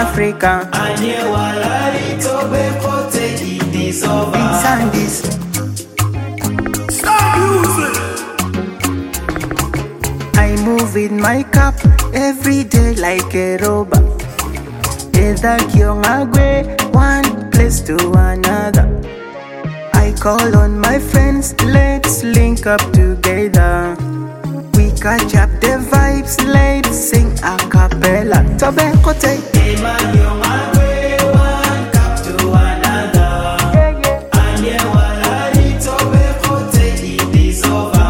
Africa. Big Sandys. I move with my cup every day like a robot. Either Kyongagwe, one place to another. I call on my friends, let's link up together. We catch up the vibes, let's sing a cappella. Tobacco take one cup to another. And yeah, walari tobacco take it is over.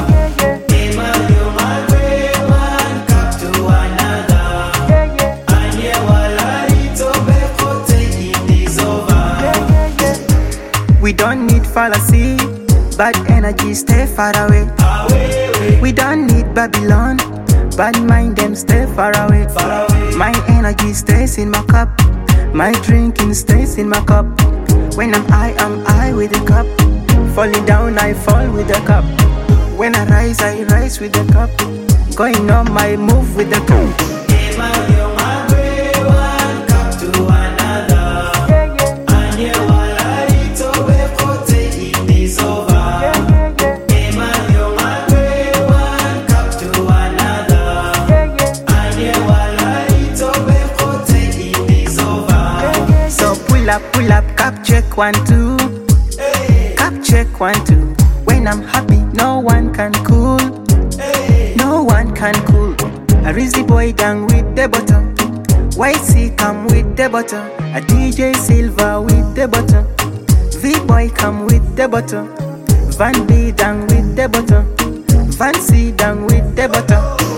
One cup to another. And yeah, walari tobacco take it is over. We don't need fallacy, bad energy stay far away. We don't need Babylon, bad mind them stay far away. My energy stays in my cup, my drinking stays in my cup. When I'm I with the cup. Falling down, I fall with the cup. When I rise with the cup. Going on my move with the cup. One cup to another. And yeah, walari tobacco take it is over. Pull up, cap check 1 2. Cap check 1 2. When I'm happy, no one can cool. No one can cool. A Rizzy boy down with the butter. YC come with the butter. A DJ Silva with the butter. V-boy come with the butter. Van B down with the butter. Van C down with the butter.